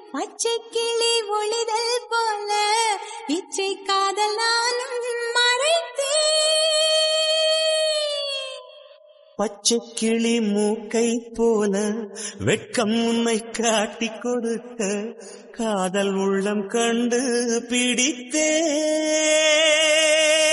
பச்சை கிளி ஒளிதல் போல இச்சை காதல் நானும் மறைத்தேன். பச்சை கிளி மூக்கை போல வெட்கம் உன்னை காட்டி கொடுக்க காதல் உள்ளம் கண்டு பிடித்தேன்.